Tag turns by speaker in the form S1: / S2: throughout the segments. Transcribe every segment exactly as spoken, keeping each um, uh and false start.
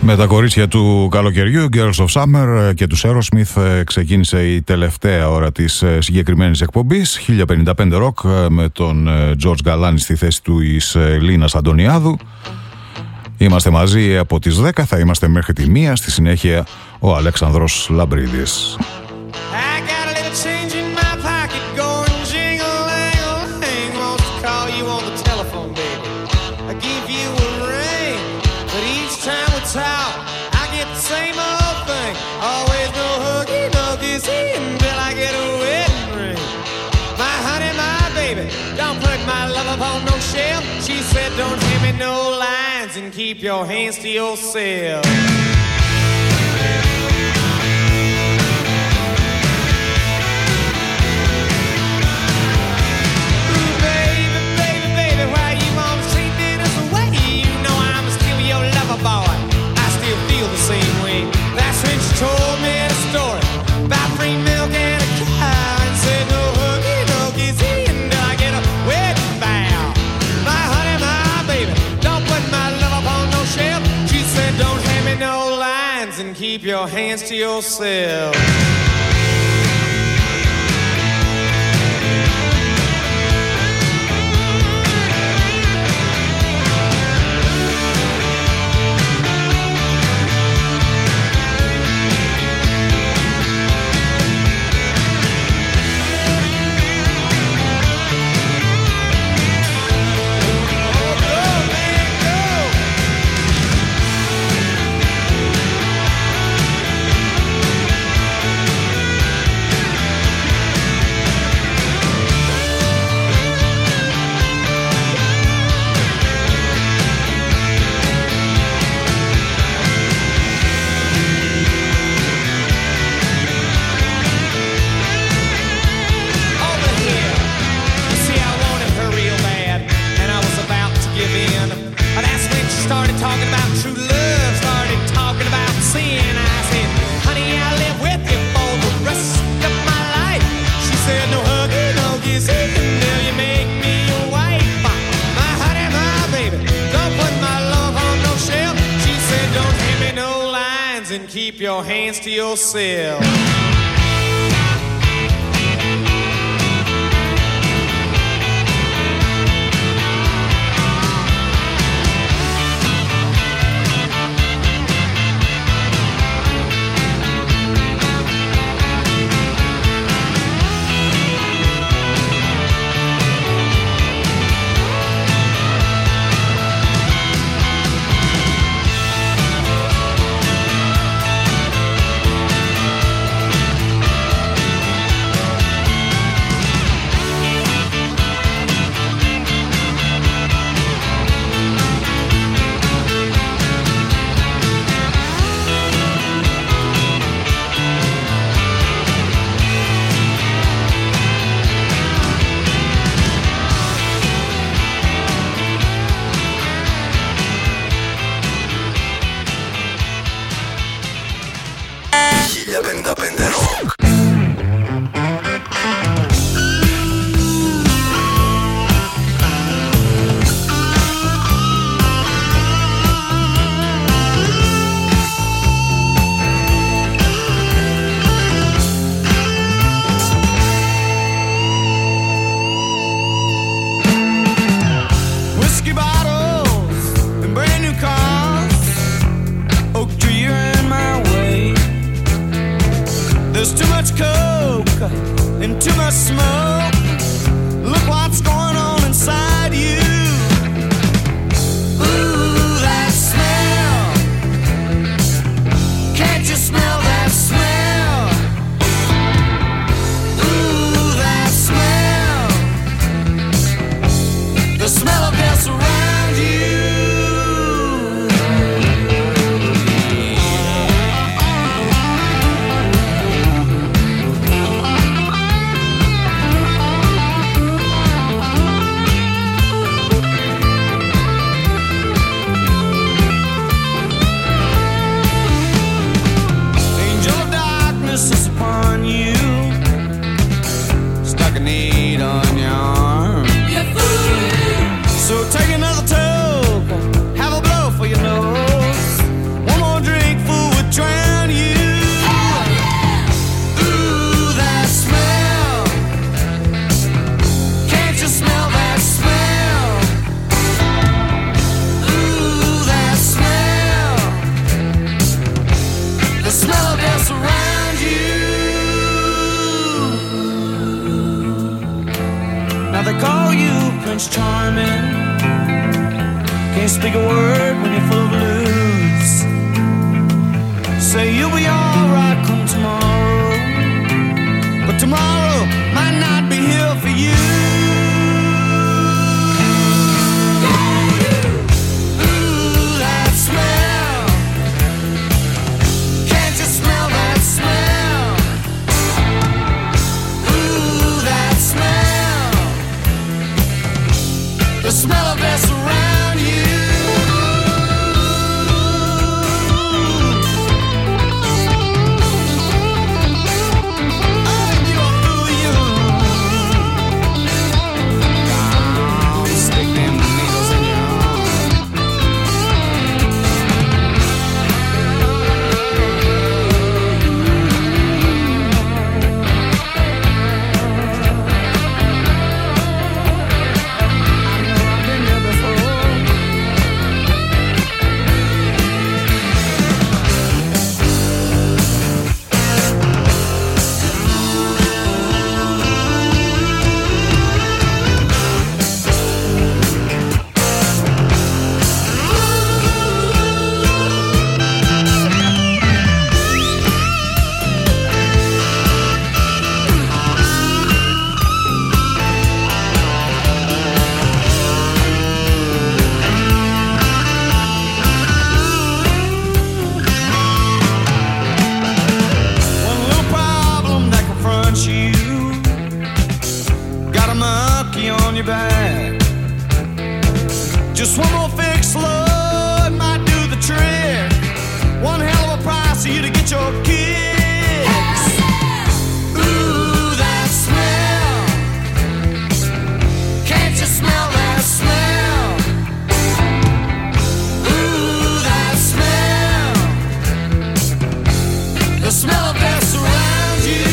S1: Με τα κορίτσια του καλοκαιριού, Girls of Summer και του Aerosmith, ξεκίνησε η τελευταία ώρα της συγκεκριμένης εκπομπής. χίλια πενήντα πέντε Rock με τον George Galani στη θέση του εις Λίνας Αντωνιάδου. Είμαστε μαζί από τις δέκα, θα είμαστε μέχρι τη μία. Στη συνέχεια ο Αλέξανδρος Λαμπρίδης.
S2: She said, don't hand me no lines and keep your hands to yourself. Ooh, baby, baby, baby, why you wanna treat me this way? You know I'm still your lover boy. I still feel the same way. That's when she told me the story about free milk and a cow and said, no hooky, no kissy until I get a wedding vow. My honey, my baby, don't put my love up on no shelf. She said, don't hand me no lines and keep your hands to yourself. Keep your hands to yourself.
S3: they call you Prince Charming. Can't speak a word when you're full of blues. Say you'll be alright come tomorrow, but tomorrow might not be here for you. The smell of this around you. Oh, you're through you. Oh, stick them needles in your just one more fix, Lord, might do the trick. One hell of a price for you to get your kicks. Ooh, that smell. Can't you smell that smell? Ooh, that smell. The smell of that surrounds you.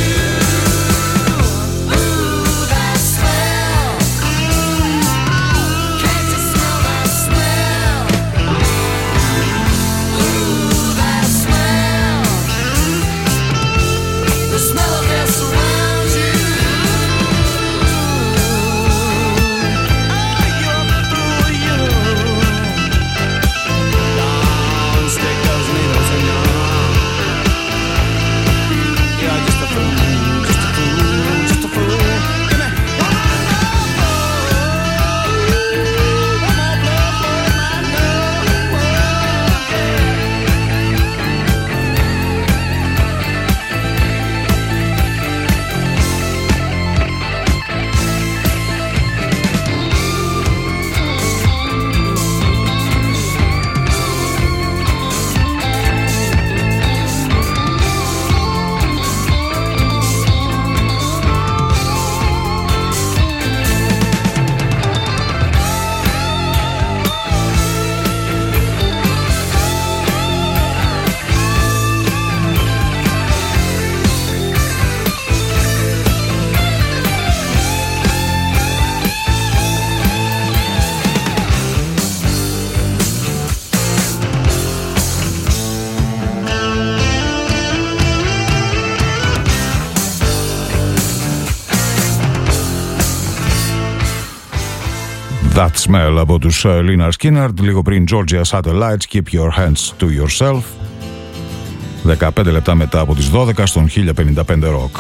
S1: That Smell από τους Lynyrd Skynyrd, λίγο πριν Georgia Satellites, Keep Your Hands to Yourself. δεκαπέντε λεπτά μετά από τις δώδεκα στον χίλια πενήντα πέντε Rock.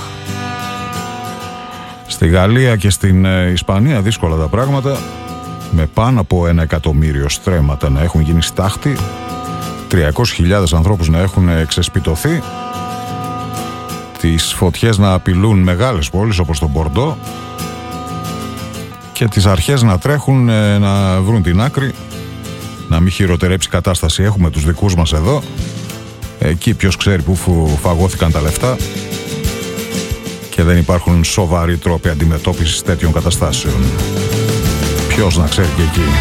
S1: Στη Γαλλία και στην Ισπανία δύσκολα τα πράγματα, με πάνω από ένα εκατομμύριο στρέμματα να έχουν γίνει στάχτη, τριακόσιες χιλιάδες ανθρώπους να έχουν εξεσπιτωθεί, τις φωτιές να απειλούν μεγάλες πόλεις όπως το Μπορντό και τις αρχές να τρέχουν να βρουν την άκρη, να μην χειροτερέψει η κατάσταση. Έχουμε τους δικούς μας εδώ, εκεί ποιος ξέρει που φαγώθηκαν τα λεφτά και δεν υπάρχουν σοβαροί τρόποι αντιμετώπισης τέτοιων καταστάσεων. Ποιος να ξέρει και εκεί.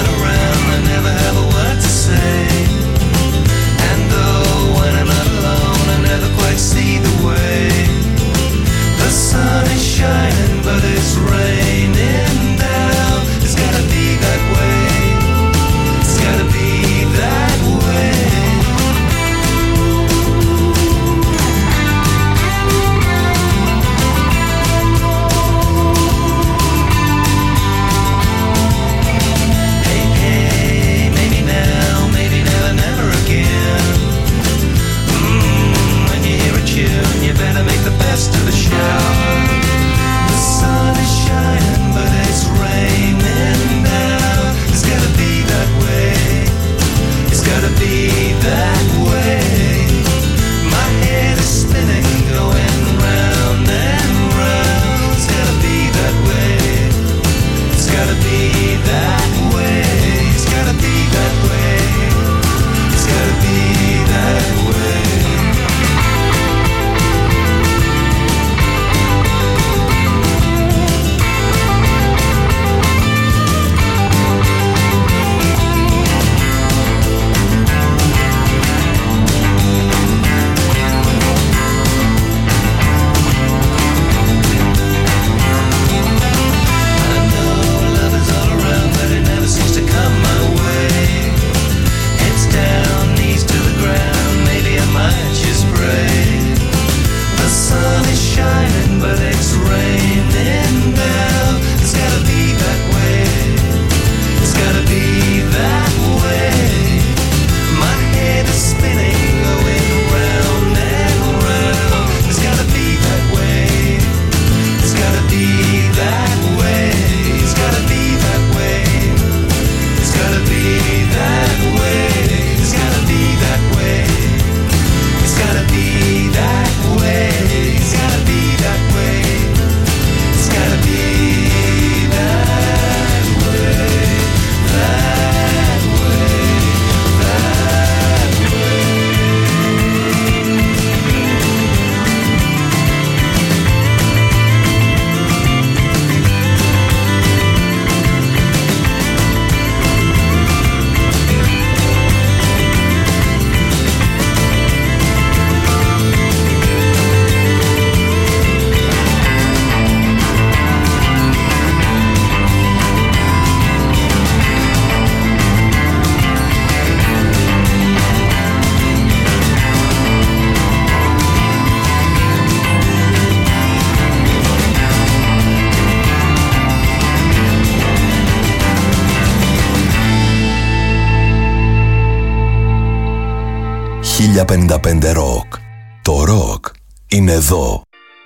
S3: And though when I'm not alone
S4: χίλια πενήντα πέντε Rock. Το rock είναι εδώ.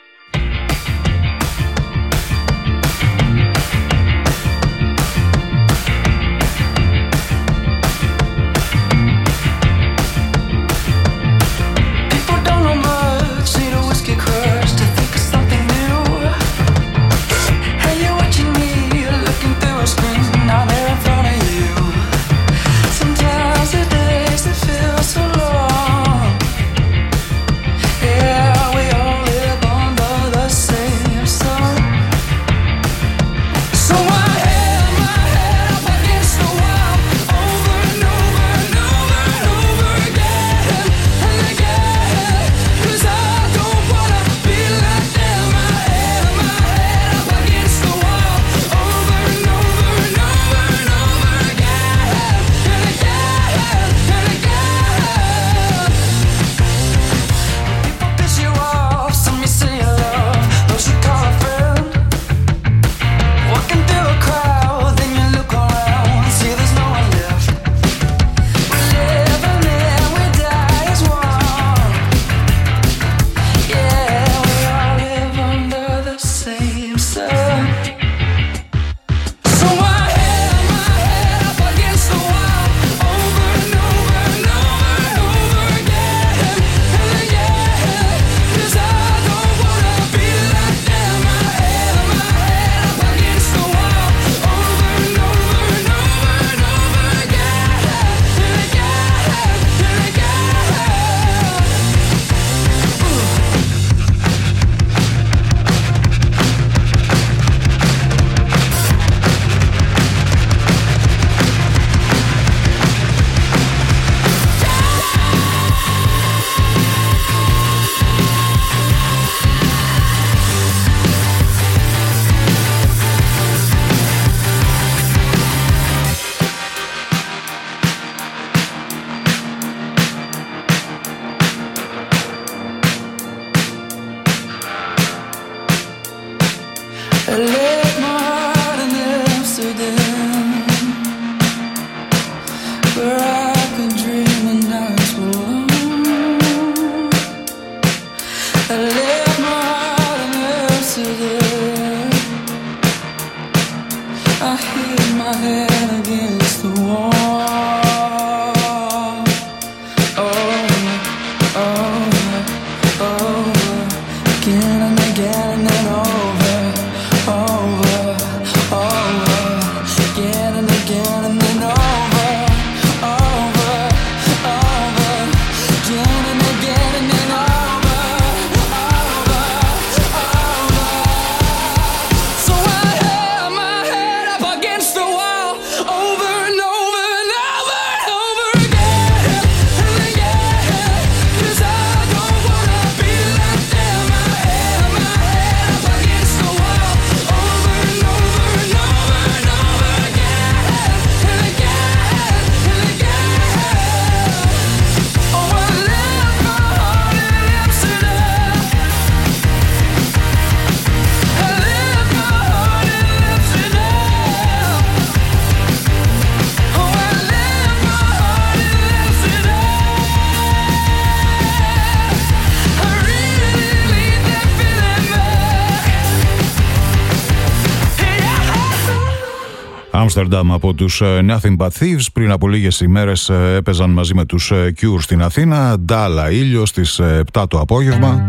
S1: Άμστερνταμ από τους Nothing But Thieves. Πριν από λίγες ημέρες έπαιζαν μαζί με τους Cure στην Αθήνα. Ντάλα, ήλιο στις επτά το απόγευμα.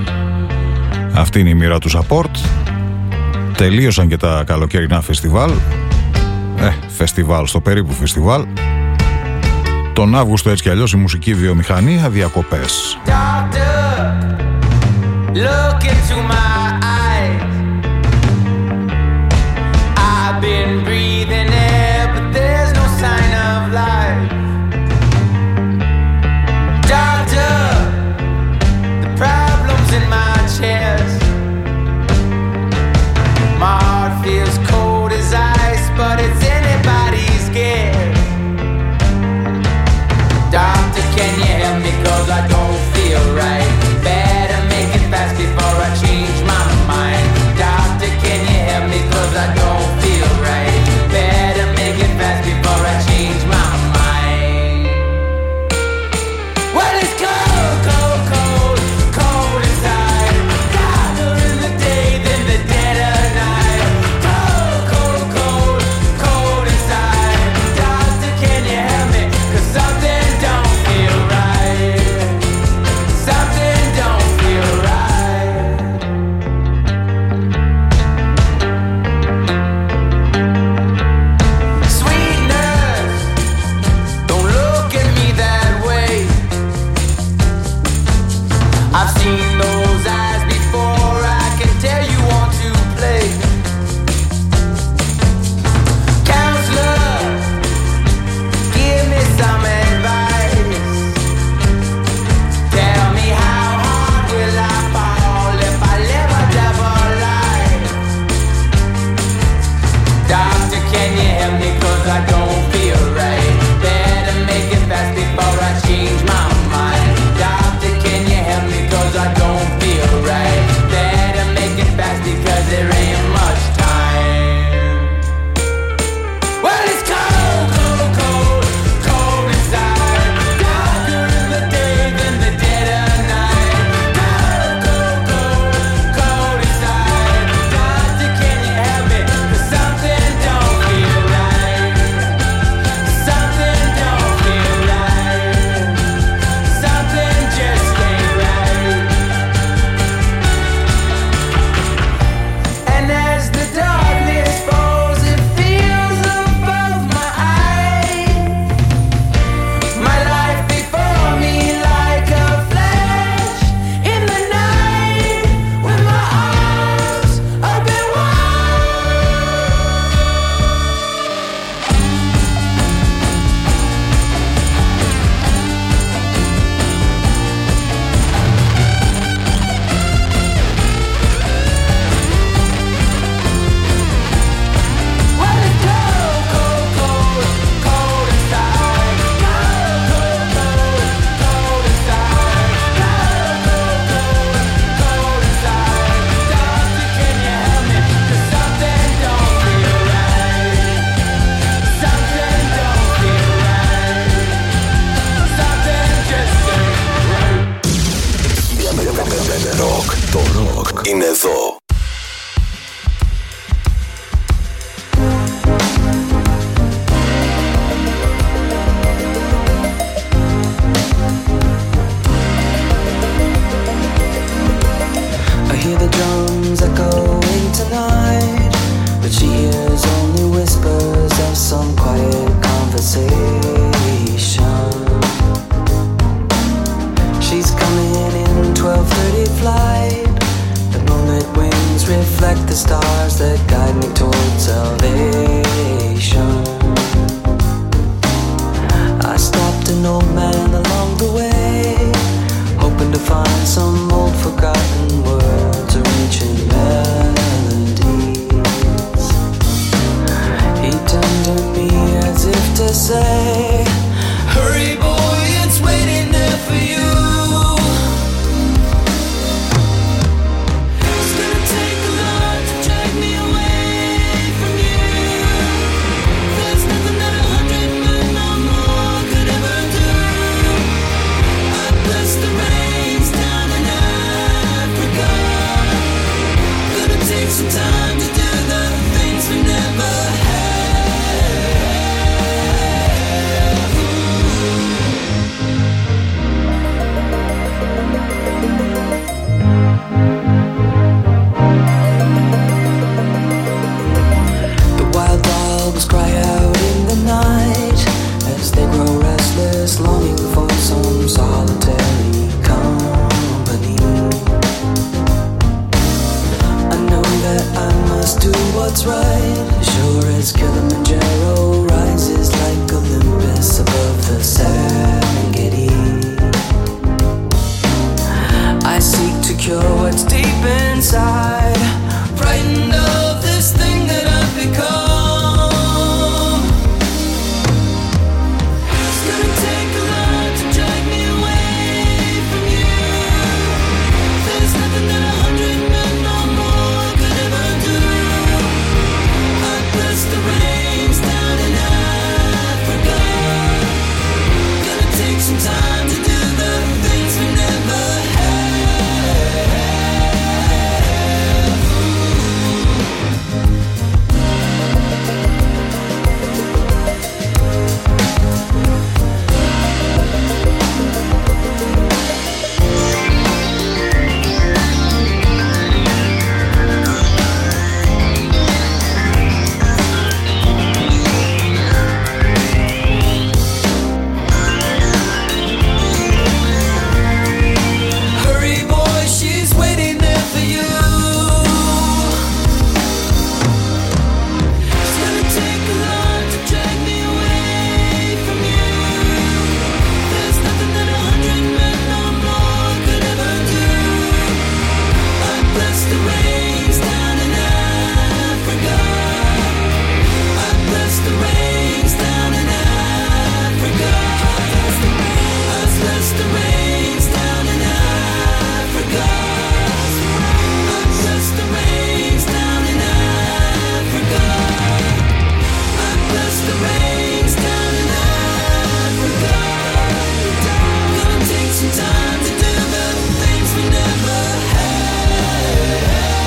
S1: Αυτή είναι η μοίρα του support. Τελείωσαν και τα καλοκαιρινά φεστιβάλ. Ε, φεστιβάλ στο περίπου φεστιβάλ. Τον Αύγουστο έτσι κι αλλιώς η μουσική βιομηχανία διακοπές.
S2: Doctor, look into my eyes. I've been breathing air, but there's no sign of life. Doctor, the problem's in my chest. My heart feels cold as ice, but it's anybody's guess. Doctor, can you help me, 'cause I don't feel right. Better make it fast before I change my
S4: εδώ.
S3: I hear the drums echoing tonight, but she hears only whispers of some quiet conversation. She's coming in twelve thirty flight. The moonlit wings reflect the stars that guide me towards salvation. I stopped an old man along the way, hoping to find some old forgotten words or ancient melodies. He turned to me as if to say, hurry boy, it's waiting there for you. It's gonna take a lot to drag me away from you. There's nothing that a hundred men or more could ever do. I bless the rains down in Africa. Gonna take some time to do the things we never had. The wild dogs cry out in the night as they grow restless, longing for some solitary company. I know that I must do what's right, sure as Kilimanjaro rises like Olympus above the Serengeti. I seek to cure what's deep inside, frightened of this thing that I've become. It's gonna take a lot to drag me away from you. There's nothing that a hundred men or more could ever do. I bless the rains down in Africa. Gonna take some time to do the things we never had. Hurry boy, she's waiting there for you. It's gonna take a lot to drag me away from you. There's nothing that a hundred men or more could ever do. I bless the rains down in Africa. I bless the rains down in Africa. I bless the rains down in Africa. I bless the rains down in Africa. I bless the rains down in Africa. Gonna take some time to do the things we never had.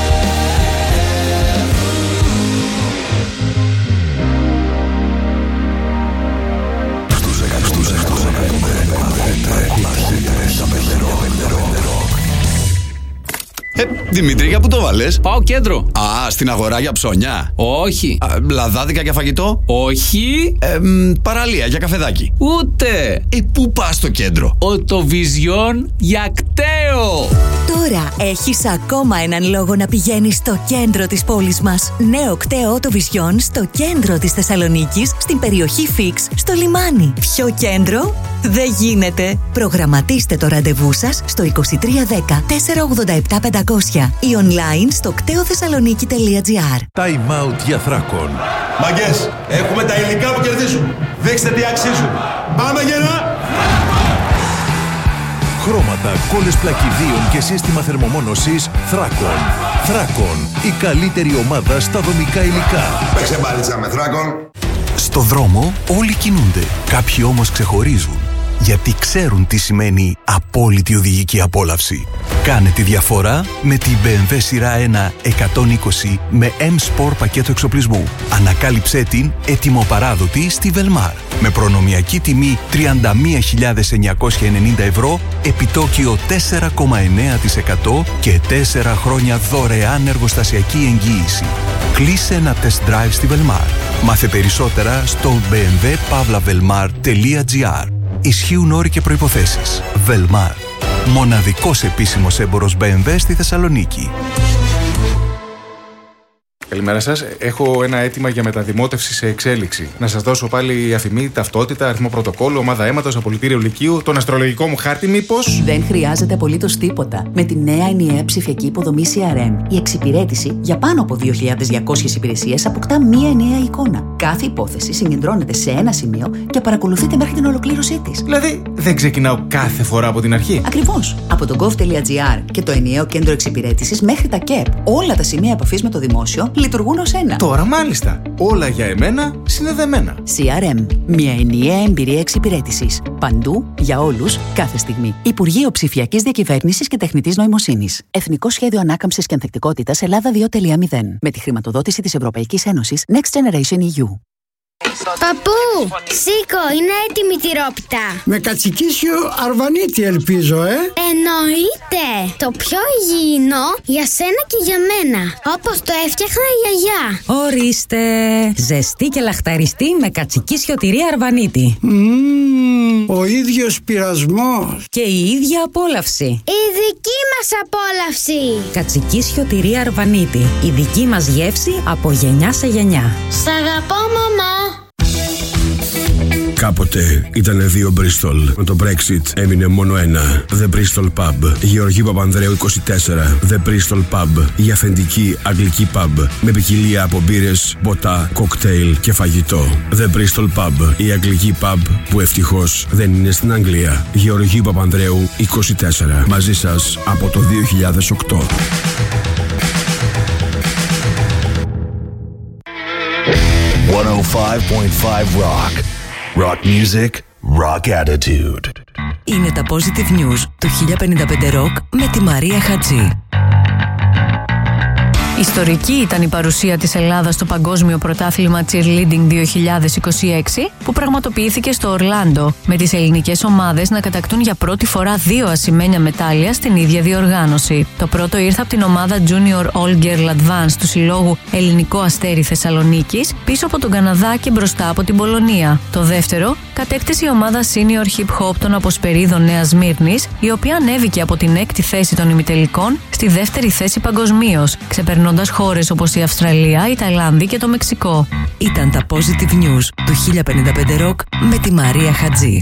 S5: Ε, Δημήτρη, για πού το βάλες?
S6: Πάω κέντρο.
S5: Α, στην αγορά για ψώνια.
S6: Όχι.
S5: Α, λαδάδικα για φαγητό.
S6: Όχι.
S5: Ε, μ, παραλία για καφεδάκι.
S6: Ούτε.
S5: Ε, πού πας στο κέντρο?
S6: Οτοβιζιόν για κταίο.
S7: Τώρα έχεις ακόμα έναν λόγο να πηγαίνεις στο κέντρο της πόλης μας. Νέο κταίο Οτοβιζιόν στο κέντρο της Θεσσαλονίκης, στην περιοχή Φίξ, στο λιμάνι. Ποιο κέντρο? Δεν γίνεται. Προγραμματίστε το ραντεβού σας στο είκοσι τρία δέκα τετρακόσια ογδόντα επτά πεντακόσια ή online στο κτέοθεσσαλονίκη τελεία τζι άρ.
S8: Time out για Θράκον.
S9: Μαγκές, έχουμε τα υλικά που κερδίζουν. Δείξτε τι αξίζουν. Πάμε γερά!
S8: Χρώματα, κόλλες πλακιδίων και σύστημα θερμομόνωσης Θράκον. Θράκον, η καλύτερη ομάδα στα δομικά υλικά.
S9: Παίξε μπάλιτσα με Θράκον.
S10: Στο δρόμο όλοι κινούνται, κάποιοι όμως ξεχωρίζουν.
S8: γιατί ξέρουν τι σημαίνει απόλυτη οδηγική απόλαυση. Κάνε τη διαφορά με την μπι εμ ντάμπλιου σειρά ένα εκατόν είκοσι με M-Sport πακέτο εξοπλισμού. Ανακάλυψέ την ετοιμοπαράδοτη στη Velmar. Με προνομιακή τιμή τριάντα μία χιλιάδες εννιακόσια ενενήντα ευρώ, επιτόκιο τέσσερα κόμμα εννέα τοις εκατό και τέσσερα χρόνια δωρεάν εργοστασιακή εγγύηση. Κλείσε ένα test drive στη Velmar. Μάθε περισσότερα στο μπι εμ ντάμπλιου παύλα velmar τελεία gr. Ισχύουν όροι και προϋποθέσεις. Velmar. Μοναδικός επίσημος έμπορος μπι εμ ντάμπλιου στη Θεσσαλονίκη.
S10: Καλημέρα σας. Έχω ένα αίτημα για μεταδημότευση σε εξέλιξη. Να σας δώσω πάλι αφημί, ταυτότητα, αριθμό πρωτοκόλλου, ομάδα αίματος, απολυτήριο λυκείου, τον αστρολογικό μου χάρτη, μήπως?
S11: Δεν χρειάζεται απολύτως τίποτα. Με τη νέα ενιαία ψηφιακή υποδομή σι αρ εμ, η εξυπηρέτηση για πάνω από δύο χιλιάδες διακόσιες υπηρεσίες αποκτά μία ενιαία εικόνα. Κάθε υπόθεση συγκεντρώνεται σε ένα σημείο και παρακολουθείται μέχρι την ολοκλήρωσή της.
S10: Δηλαδή, δεν ξεκινάω κάθε φορά από την αρχή.
S11: Ακριβώς. Από το gov.gr και το ενιαίο κέντρο εξυπηρέτησης μέχρι τα ΚΕΠ, όλα τα σημεία επαφής με το δημόσιο λειτουργούν ως ένα.
S10: Τώρα μάλιστα. Όλα για εμένα συνδεδεμένα.
S11: σι αρ εμ. Μια ενιαία εμπειρία εξυπηρέτησης. Παντού, για όλους, κάθε στιγμή. Υπουργείο Ψηφιακής Διακυβέρνησης και Τεχνητής Νοημοσύνης. Εθνικό Σχέδιο Ανάκαμψης και Ανθεκτικότητας Ελλάδα δύο κόμμα μηδέν. Με τη χρηματοδότηση της Ευρωπαϊκής Ένωσης Next Generation ι γιου.
S12: Παππού, σήκω, είναι έτοιμη η τυρόπιτα.
S13: Με κατσικίσιο αρβανίτη ελπίζω, ε.
S12: Εννοείται. Το πιο υγιεινό για σένα και για μένα. Όπως το έφτιαχνα η γιαγιά.
S14: Ορίστε. Ζεστή και λαχταριστή με κατσικίσιο τυρί αρβανίτη.
S13: Mm, ο ίδιος πειρασμός.
S14: Και η ίδια απόλαυση.
S12: Η δική μας απόλαυση.
S14: Κατσικίσιο τυρί αρβανίτη. Η δική μας γεύση από γενιά σε γενιά.
S12: Σ' αγαπώ, μαμά.
S15: Κάποτε ήταν δύο Bristol. Με το Brexit έμεινε μόνο ένα. The Bristol Pub. Γεωργίου Παπανδρέου είκοσι τέσσερα. The Bristol Pub. Η αυθεντική αγγλική pub. Με ποικιλία από μπύρες, ποτά, κοκτέιλ και φαγητό. The Bristol Pub. Η αγγλική pub που ευτυχώς δεν είναι στην Αγγλία. Γεωργίου Παπανδρέου είκοσι τέσσερα. Μαζί σας από το δύο χιλιάδες οκτώ.
S8: εκατόν πέντε κόμμα πέντε Rock. Rock music, rock attitude.
S7: Είναι τα Positive News του χίλια πενήντα πέντε Rock με τη Μαρία Χατζή.
S16: Ιστορική ήταν η παρουσία της Ελλάδας στο Παγκόσμιο Πρωτάθλημα Cheerleading δύο χιλιάδες είκοσι έξι που πραγματοποιήθηκε στο Ορλάντο, με τις ελληνικές ομάδες να κατακτούν για πρώτη φορά δύο ασημένια μετάλλια στην ίδια διοργάνωση. Το πρώτο ήρθε από την ομάδα Junior All Girl Advance του συλλόγου Ελληνικό Αστέρι Θεσσαλονίκης, πίσω από τον Καναδά και μπροστά από την Πολωνία. Το δεύτερο κατέκτησε η ομάδα Senior Hip Hop των Αποσπερίδων Νέας Σμύρνης, η οποία ανέβηκε από την έκτη θέση των ημιτελικών στη δεύτερη θέση παγκοσμίως, ξεπερνώντας χώρες όπως η Αυστραλία, η Ταϊλάνδη και το Μεξικό.
S7: Ήταν τα Positive News του χίλια πενήντα πέντε Rock με τη Μαρία Χατζή.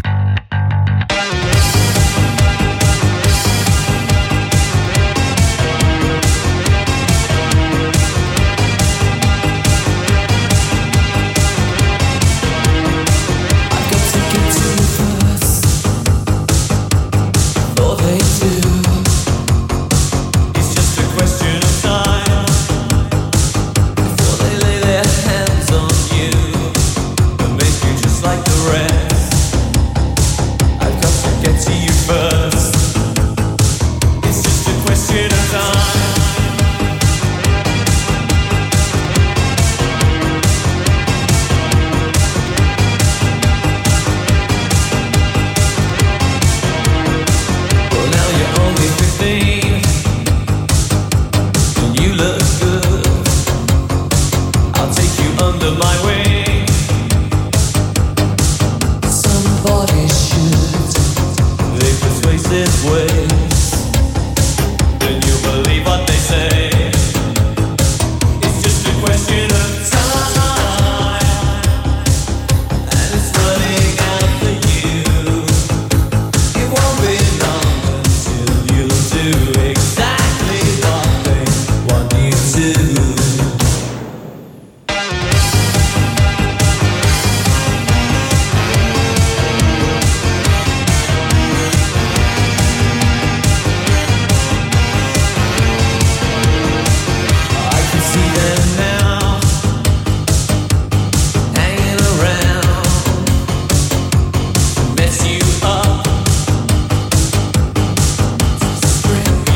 S3: Mess you up.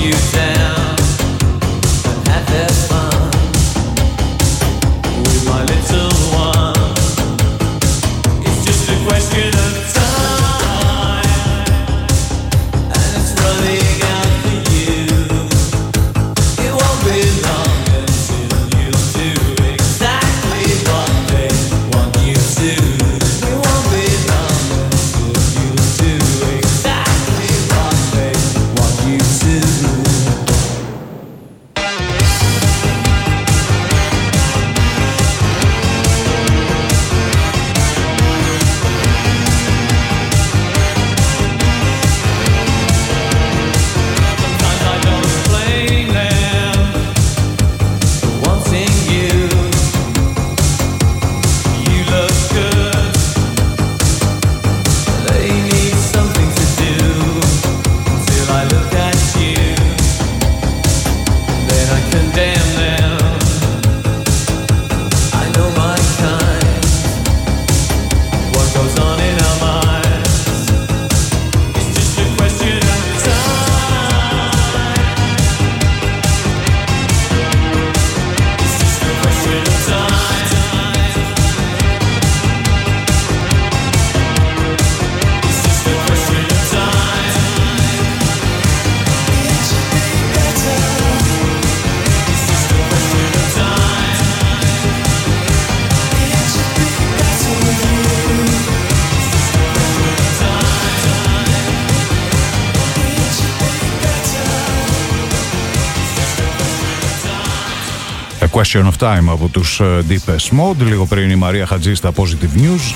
S1: Question of Time από τους Deepest Mode. Λίγο πριν η Μαρία Χατζή στα Positive News.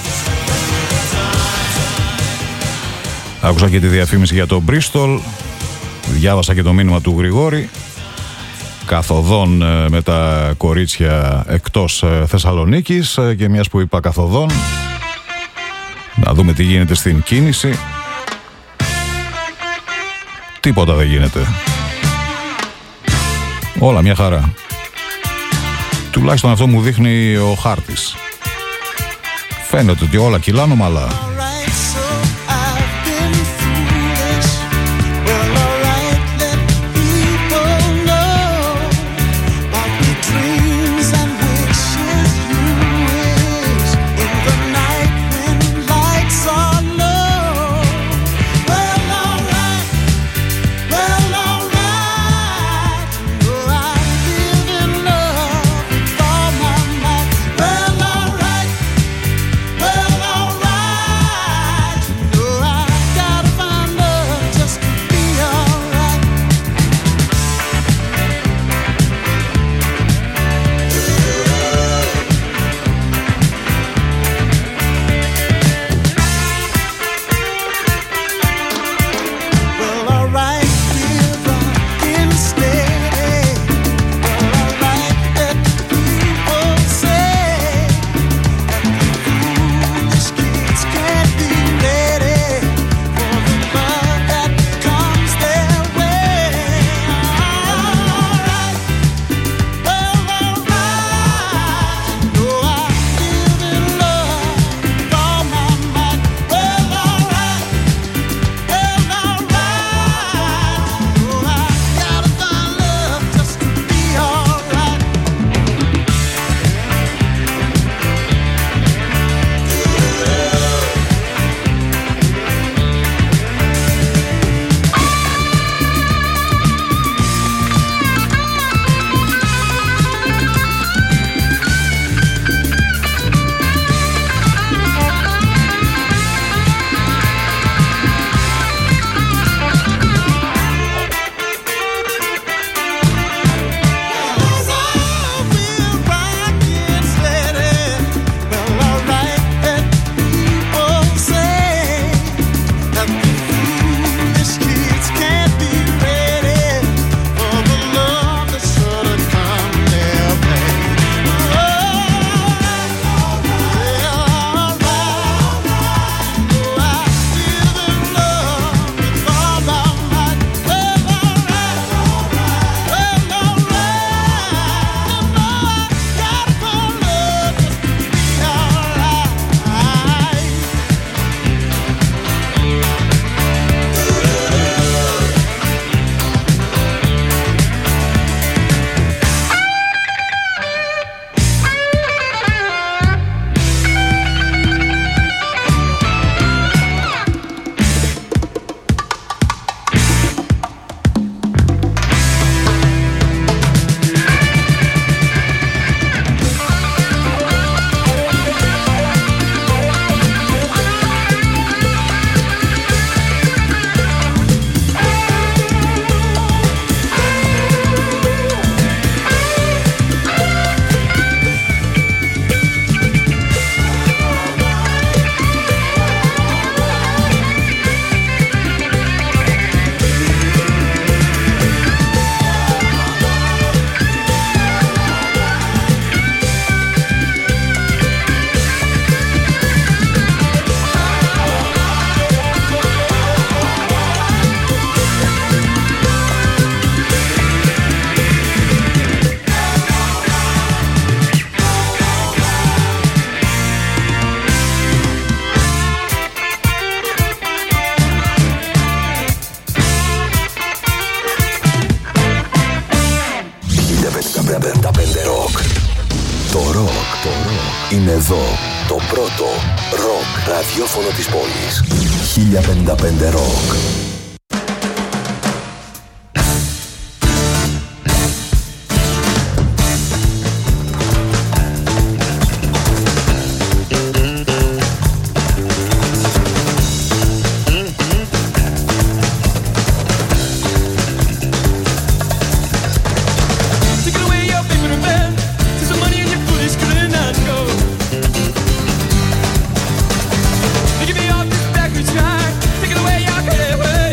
S1: Άκουσα και τη διαφήμιση για το Bristol. Διάβασα και το μήνυμα του Γρηγόρη. Καθοδόν με τα κορίτσια εκτός Θεσσαλονίκης. Και μιας που είπα καθοδόν, να δούμε τι γίνεται στην κίνηση. Τίποτα δεν γίνεται. Όλα μια χαρά. Τουλάχιστον αυτό μου δείχνει ο χάρτης. Φαίνεται ότι όλα κυλάνε ομαλά.
S2: Well, alright.
S4: πενήντα πέντε Rock. Το ροκ, το ροκ είναι εδώ. Το πρώτο ροκ ραδιόφωνο της πόλης. χίλια πενήντα πέντε Rock.
S2: Take it away, y'all, get it away.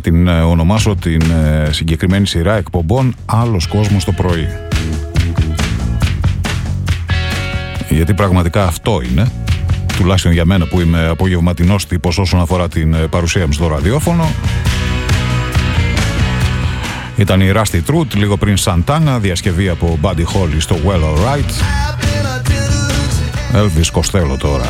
S1: την ονομάσω την συγκεκριμένη σειρά εκπομπών «Άλλος κόσμος το πρωί». Γιατί πραγματικά αυτό είναι, τουλάχιστον για μένα που είμαι απογευματινός τύπος όσον αφορά την παρουσία μου στο ραδιόφωνο. Ήταν η Rusty Truth, λίγο πριν Santana, διασκευή από Buddy Holly στο Well Alright. Elvis Costello τώρα.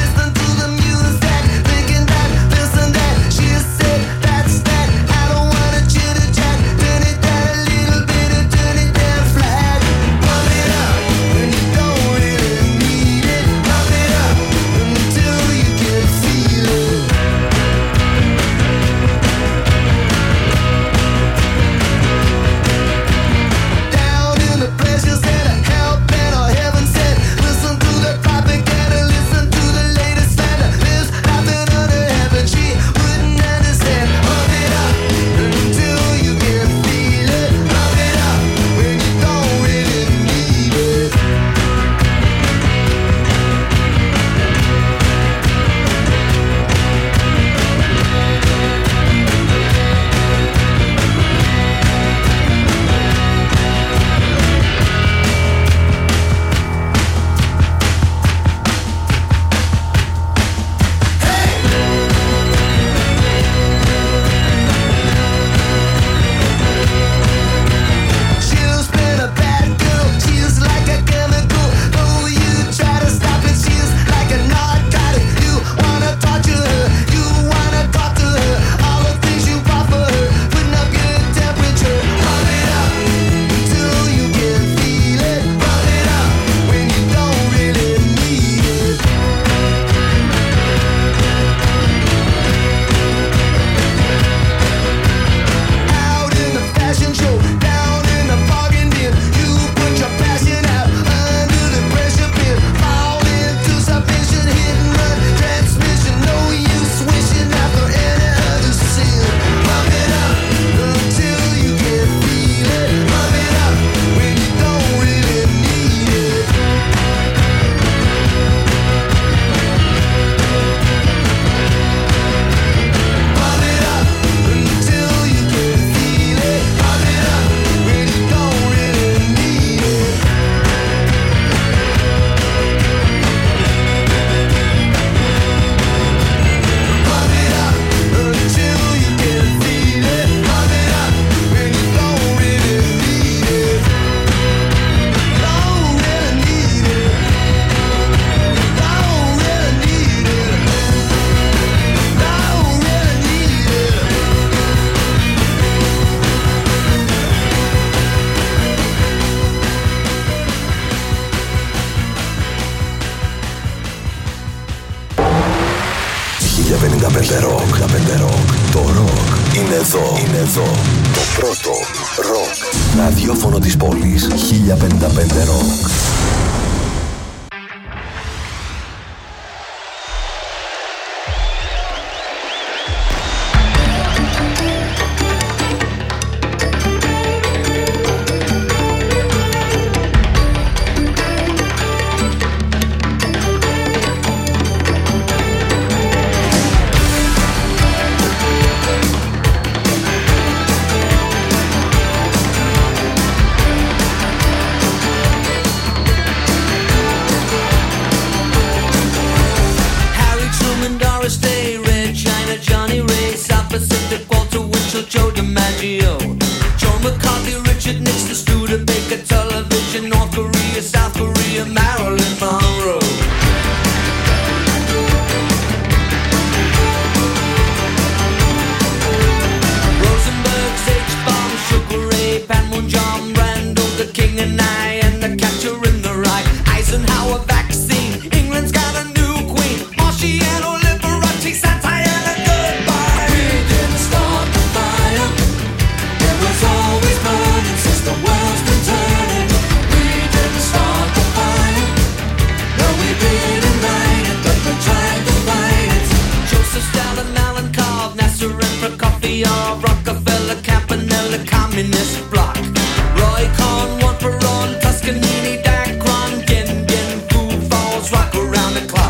S4: Το ροκ είναι εδώ. Είναι εδώ. Το πρώτο ροκ ραδιόφωνο της πόλης. χίλια πενήντα πέντε ροκ.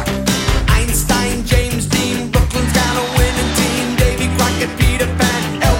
S2: Peter Pan,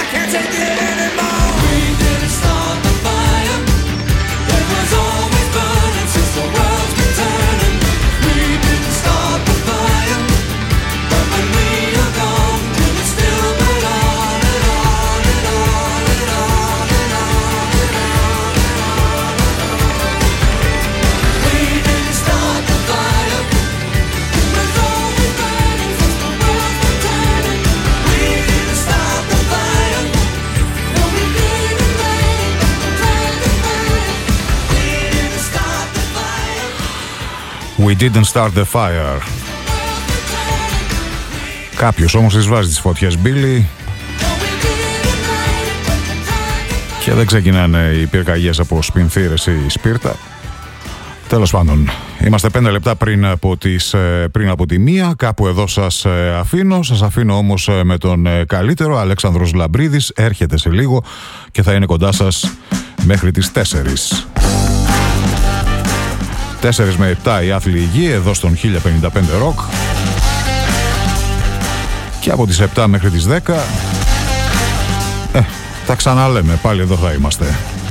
S3: can't take it anymore. We didn't start the fire. It was always burning since the world's been turning. We didn't start the fire. But when we are gone, will it still burn on and on and on and on and on and on and on? We didn't start the fire. It was always burning since the world's been turning. We didn't start the fire. No, we didn't let it burn the fire. We didn't start the fire.
S1: We didn't start the fire. Κάποιος όμως τις βάζει τις φωτιές, Μπίλι, και δεν ξεκινάνε οι πυρκαγιές από σπινθήρες ή σπίρτα. Τέλος πάντων, είμαστε πέντε λεπτά πριν από, τις, πριν από τη μία. Κάπου εδώ σας αφήνω. Σας αφήνω όμως με τον καλύτερο. Αλέξανδρος Λαμπρίδης έρχεται σε λίγο και θα είναι κοντά σας μέχρι τις τέσσερις. τέσσερις με επτά η άθλη γη εδώ στον χίλια πενήντα πέντε Rock. Και από τις επτά μέχρι τις δέκα ε, τα ξαναλέμε, πάλι εδώ θα είμαστε.